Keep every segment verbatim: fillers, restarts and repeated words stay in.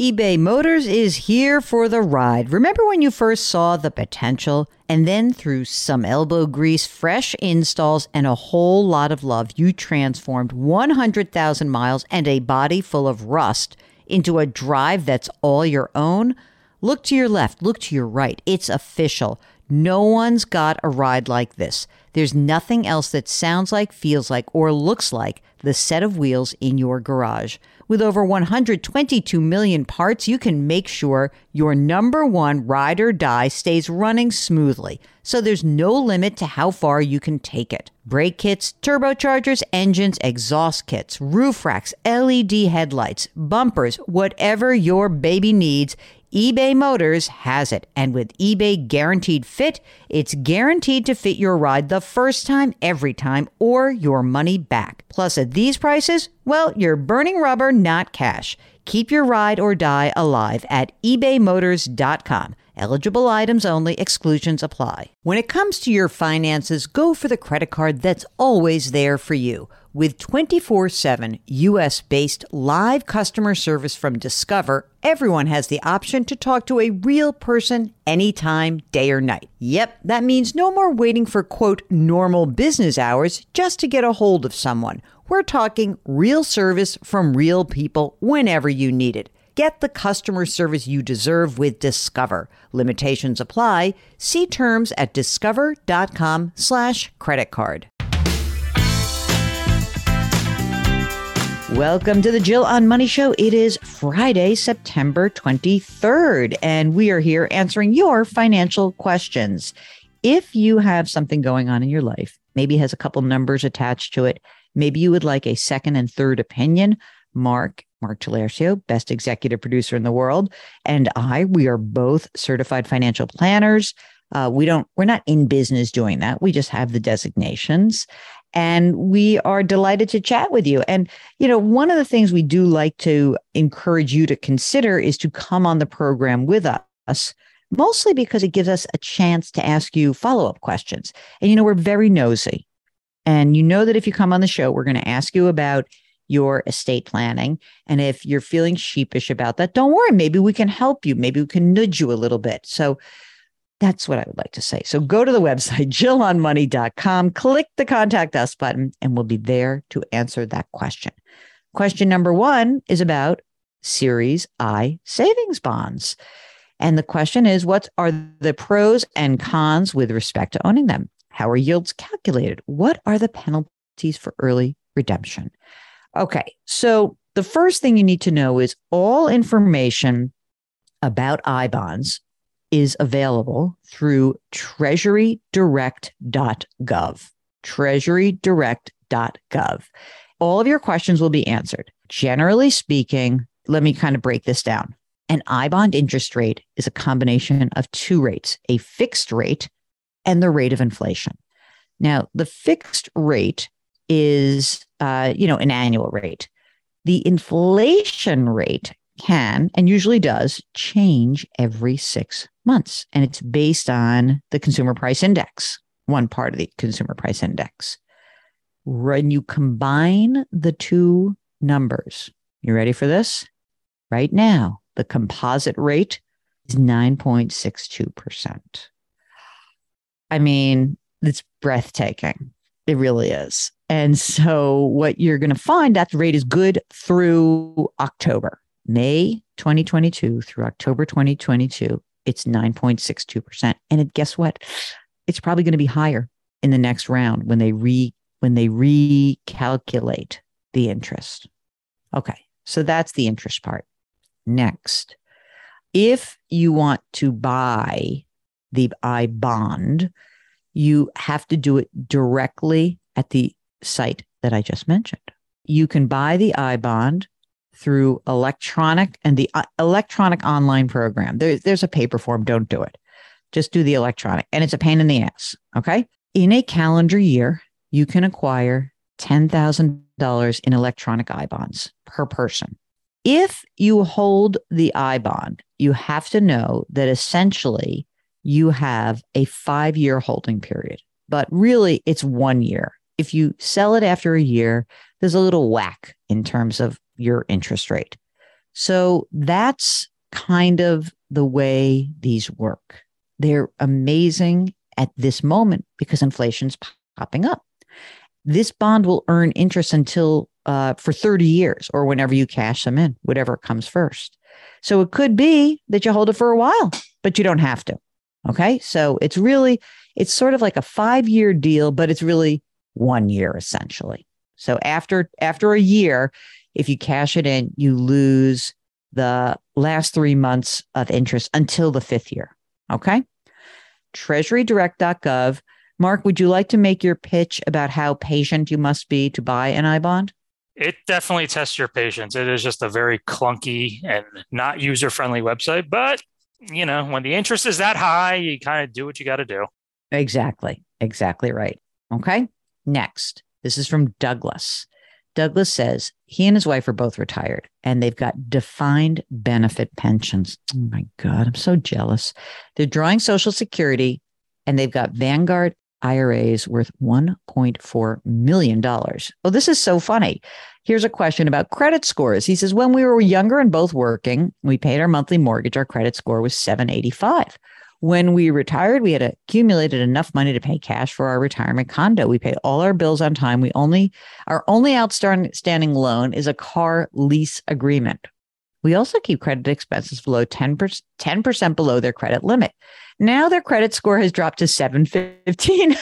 eBay Motors is here for the ride. Remember when you first saw the potential? And then through some elbow grease, fresh installs, and a whole lot of love, you transformed one hundred thousand miles and a body full of rust into a drive that's all your own? Look to your left. Look to your right. It's official. No one's got a ride like this. There's nothing else that sounds like, feels like, or looks like the set of wheels in your garage. With over one hundred twenty-two million parts, you can make sure your number one ride or die stays running smoothly, so there's no limit to how far you can take it. Brake kits, turbochargers, engines, exhaust kits, roof racks, L E D headlights, bumpers, whatever your baby needs, eBay Motors has it. And with eBay Guaranteed Fit, it's guaranteed to fit your ride the first time, every time, or your money back. Plus, at these prices, well, you're burning rubber, not cash. Keep your ride or die alive at ebay motors dot com. Eligible items only. Exclusions apply. When it comes to your finances, go for the credit card that's always there for you. With twenty-four seven U S-based live customer service from Discover, everyone has the option to talk to a real person anytime, day or night. Yep, that means no more waiting for, quote, normal business hours just to get a hold of someone. We're talking real service from real people whenever you need it. Get the customer service you deserve with Discover. Limitations apply. See terms at discover.com slash credit card. Welcome to the Jill on Money Show. It is Friday, September twenty-third, and we are here answering your financial questions. If you have something going on in your life, maybe it has a couple numbers attached to it, maybe you would like a second and third opinion, Mark, Mark Talercio, best executive producer in the world, and I, we are both certified financial planners. Uh, we don't, we're not in business doing that. We just have the designations. And we are delighted to chat with you. And, you know, one of the things we do like to encourage you to consider is to come on the program with us, mostly because it gives us a chance to ask you follow-up questions. And, you know, we're very nosy. And you know that if you come on the show, we're going to ask you about your estate planning. And if you're feeling sheepish about that, don't worry. Maybe we can help you. Maybe we can nudge you a little bit. So that's what I would like to say. So go to the website, jill on money dot com, click the contact us button, and we'll be there to answer that question. Question number one is about Series I savings bonds. And the question is, what are the pros and cons with respect to owning them? How are yields calculated? What are the penalties for early redemption? Okay, so the first thing you need to know is all information about I bonds is available through treasury direct dot gov, treasury direct dot gov. All of your questions will be answered. Generally speaking, let me kind of break this down. An I bond interest rate is a combination of two rates, a fixed rate and the rate of inflation. Now, the fixed rate is, uh, you know, an annual rate. The inflation rate can, and usually does, change every six months. And it's based on the consumer price index, one part of the consumer price index. When you combine the two numbers, you ready for this? Right now, the composite rate is nine point six two percent. I mean, it's breathtaking. It really is. And so what you're going to find, that rate is good through October. May twenty twenty-two through October twenty twenty-two, it's nine point six two percent. And it, guess what? It's probably going to be higher in the next round when they re when they recalculate the interest. Okay, so that's the interest part. Next, if you want to buy the I bond, you have to do it directly at the site that I just mentioned. You can buy the I bond through electronic and the uh, electronic online program. There, there's a paper form. Don't do it. Just do the electronic. And it's a pain in the ass. Okay. In a calendar year, you can acquire ten thousand dollars in electronic I bonds per person. If you hold the I bond, you have to know that essentially you have a five-year holding period, but really it's one year. If you sell it after a year, there's a little whack in terms of your interest rate. So that's kind of the way these work. They're amazing at this moment because inflation's popping up. This bond will earn interest until uh, for thirty years or whenever you cash them in, whatever comes first. So it could be that you hold it for a while, but you don't have to. Okay. So it's really, it's sort of like a five year deal, but it's really one year essentially. So after, after a year, if you cash it in, you lose the last three months of interest until the fifth year. Okay. treasury direct dot gov. Mark, would you like to make your pitch about how patient you must be to buy an I bond? It definitely tests your patience. It is just a very clunky and not user-friendly website. But, you know, when the interest is that high, you kind of do what you got to do. Exactly. Exactly right. Okay. Next, this is from Douglas. Douglas says he and his wife are both retired and they've got defined benefit pensions. Oh my God, I'm so jealous. They're drawing Social Security and they've got Vanguard I R As worth one point four million dollars. Oh, this is so funny. Here's a question about credit scores. He says, when we were younger and both working, we paid our monthly mortgage. Our credit score was seven eighty-five. When we retired, we had accumulated enough money to pay cash for our retirement condo. We paid all our bills on time. We only, our only outstanding loan is a car lease agreement. We also keep credit expenses below ten percent, ten percent below their credit limit. Now their credit score has dropped to seven fifteen.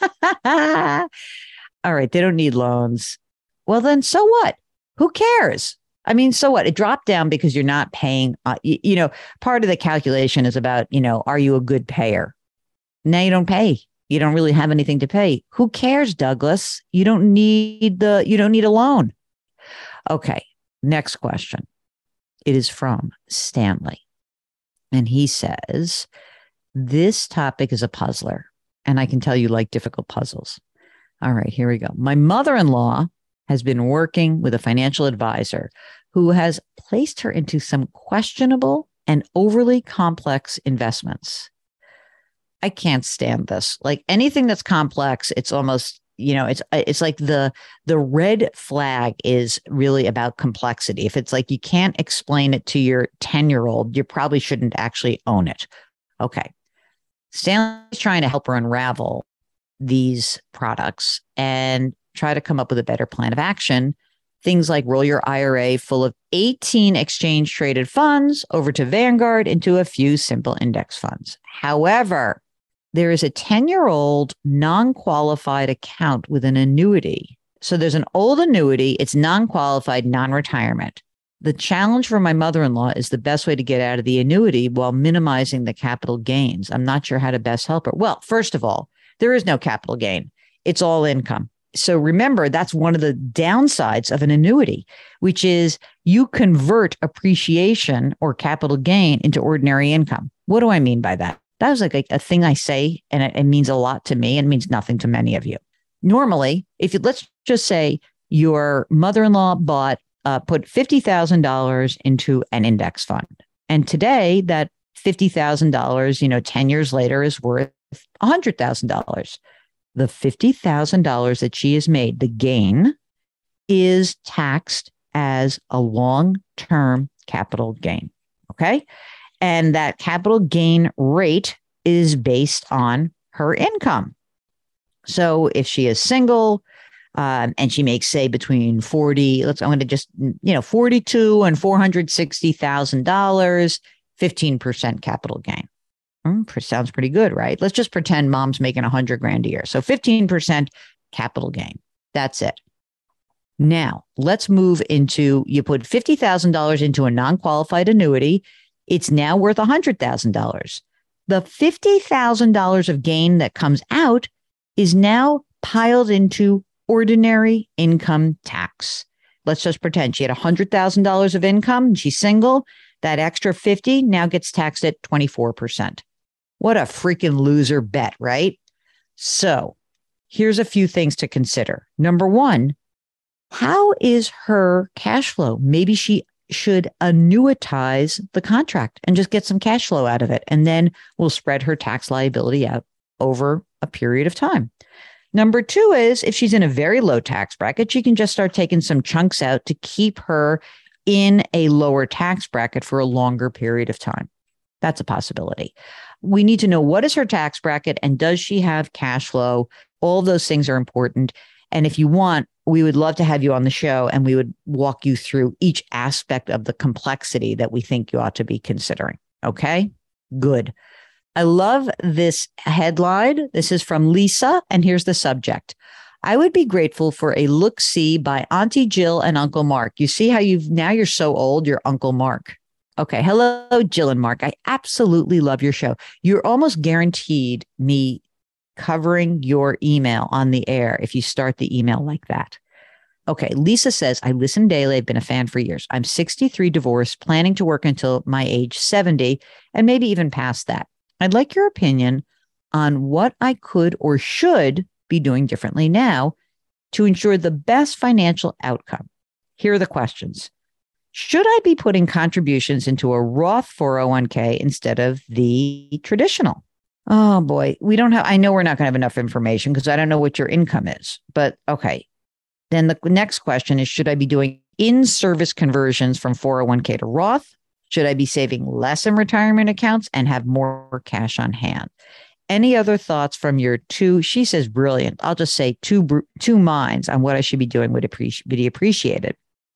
All right, they don't need loans. Well, then so what? Who cares? I mean, so what? It dropped down because you're not paying. Uh, you, you know, part of the calculation is about, you know, are you a good payer? Now you don't pay. You don't really have anything to pay. Who cares, Douglas? You don't need the, you don't need a loan. Okay, next question. It is from Stanley. And he says, this topic is a puzzler. And I can tell you like difficult puzzles. All right, here we go. My mother-in-law has been working with a financial advisor who has placed her into some questionable and overly complex investments. I can't stand this. Like anything that's complex, it's almost, you know, it's it's like the the red flag is really about complexity. If it's like you can't explain it to your ten-year-old, you probably shouldn't actually own it. Okay. Stanley's trying to help her unravel these products and try to come up with a better plan of action. Things like roll your I R A full of eighteen exchange traded funds over to Vanguard into a few simple index funds. However, there is a ten-year-old non-qualified account with an annuity. So there's an old annuity. It's non-qualified, non-retirement. The challenge for my mother-in-law is the best way to get out of the annuity while minimizing the capital gains. I'm not sure how to best help her. Well, first of all, there is no capital gain. It's all income. So remember, that's one of the downsides of an annuity, which is you convert appreciation or capital gain into ordinary income. What do I mean by that? That was like a, a thing I say, and it, it means a lot to me and means nothing to many of you. Normally, if you, let's just say your mother-in-law bought, uh, put fifty thousand dollars into an index fund. And today that fifty thousand dollars, you know, ten years later is worth one hundred thousand dollars. The fifty thousand dollars that she has made, the gain, is taxed as a long-term capital gain. Okay. And that capital gain rate is based on her income. So if she is single um, and she makes, say, between forty, let's, I'm going to just, you know, forty-two and four hundred sixty thousand dollars, fifteen percent capital gain. Mm, sounds pretty good, right? Let's just pretend mom's making a hundred grand a year. So fifteen percent capital gain. That's it. Now let's move into, you put fifty thousand dollars into a non-qualified annuity. It's now worth one hundred thousand dollars. The fifty thousand dollars of gain that comes out is now piled into ordinary income tax. Let's just pretend she had one hundred thousand dollars of income and she's single. That extra fifty now gets taxed at twenty-four percent. What a freaking loser bet, right? So here's a few things to consider. Number one, how is her cash flow? Maybe she should annuitize the contract and just get some cash flow out of it. And then we'll spread her tax liability out over a period of time. Number two is if she's in a very low tax bracket, she can just start taking some chunks out to keep her in a lower tax bracket for a longer period of time. That's a possibility. We need to know what is her tax bracket and does she have cash flow? All of those things are important. And if you want, we would love to have you on the show and we would walk you through each aspect of the complexity that we think you ought to be considering. Okay, good. I love this headline. This is from Lisa, and here's the subject. I would be grateful for a look-see by Auntie Jill and Uncle Mark. You see how you've now you're so old, you're Uncle Mark. Okay, hello, Jill and Mark. I absolutely love your show. You're almost guaranteed me covering your email on the air if you start the email like that. Okay, Lisa says, I listen daily. I've been a fan for years. I'm sixty-three, divorced, planning to work until my age seventy, and maybe even past that. I'd like your opinion on what I could or should be doing differently now to ensure the best financial outcome. Here are the questions. Should I be putting contributions into a Roth four oh one k instead of the traditional? Oh boy, we don't have, I know we're not going to have enough information because I don't know what your income is, but okay. Then the next question is, should I be doing in-service conversions from four oh one k to Roth? Should I be saving less in retirement accounts and have more cash on hand? Any other thoughts from your two, she says, brilliant. I'll just say two, two minds on what I should be doing would appreci- be appreciated.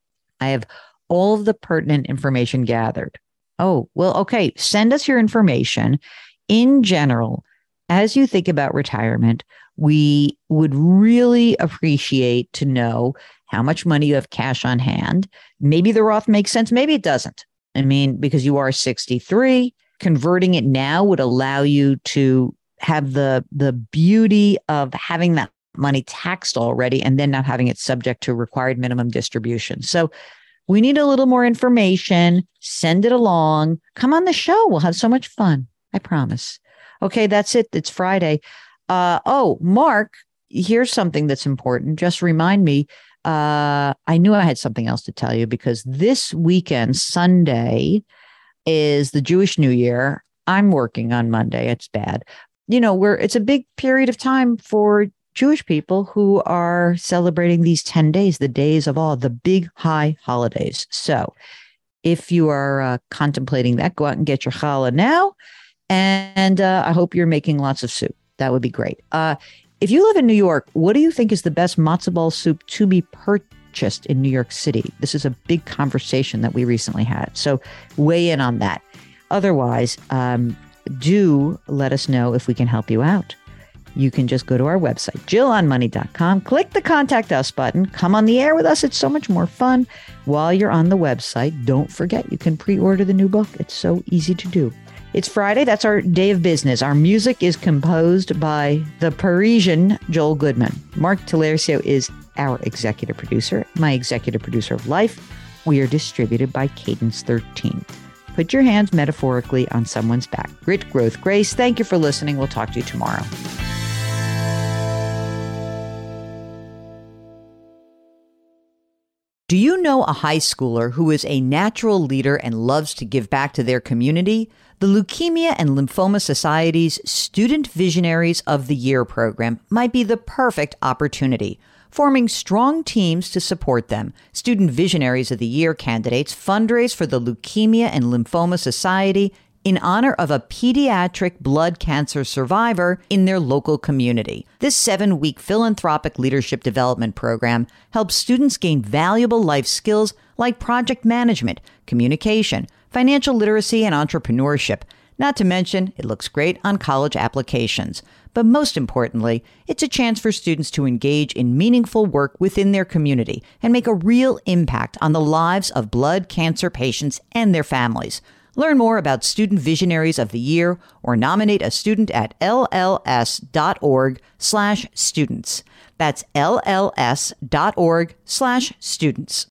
I have all of the pertinent information gathered. Oh, well, okay. Send us your information. In general, as you think about retirement, we would really appreciate to know how much money you have cash on hand. Maybe the Roth makes sense. Maybe it doesn't. I mean, because you are sixty-three, converting it now would allow you to have the, the beauty of having that money taxed already and then not having it subject to required minimum distribution. So we need a little more information. Send it along. Come on the show. We'll have so much fun. I promise. Okay, that's it. It's Friday. Uh, oh, Mark, here's something that's important. Just remind me. Uh, I knew I had something else to tell you because this weekend, Sunday, is the Jewish New Year. I'm working on Monday. It's bad. You know, we're it's a big period of time for Jewish people who are celebrating these ten days, the days of awe, the big high holidays. So if you are uh, contemplating that, go out and get your challah now. And uh, I hope you're making lots of soup. That would be great. Uh, if you live in New York, what do you think is the best matzo ball soup to be purchased in New York City? This is a big conversation that we recently had. So weigh in on that. Otherwise, um, do let us know if we can help you out. You can just go to our website, jill on money dot com, click the Contact Us button, come on the air with us. It's so much more fun. While you're on the website, don't forget you can pre-order the new book. It's so easy to do. It's Friday. That's our day of business. Our music is composed by the Parisian Joel Goodman. Mark Talercio is our executive producer, my executive producer of life. We are distributed by Cadence thirteen. Put your hands metaphorically on someone's back. Grit, growth, grace. Thank you for listening. We'll talk to you tomorrow. Do you know a high schooler who is a natural leader and loves to give back to their community? The Leukemia and Lymphoma Society's Student Visionaries of the Year program might be the perfect opportunity. Forming strong teams to support them, Student Visionaries of the Year candidates fundraise for the Leukemia and Lymphoma Society in honor of a pediatric blood cancer survivor in their local community. This seven-week philanthropic leadership development program helps students gain valuable life skills like project management, communication, financial literacy, and entrepreneurship. Not to mention, it looks great on college applications. But most importantly, it's a chance for students to engage in meaningful work within their community and make a real impact on the lives of blood cancer patients and their families. Learn more about Student Visionaries of the Year or nominate a student at L L S dot org slash students. That's L L S dot org slash students.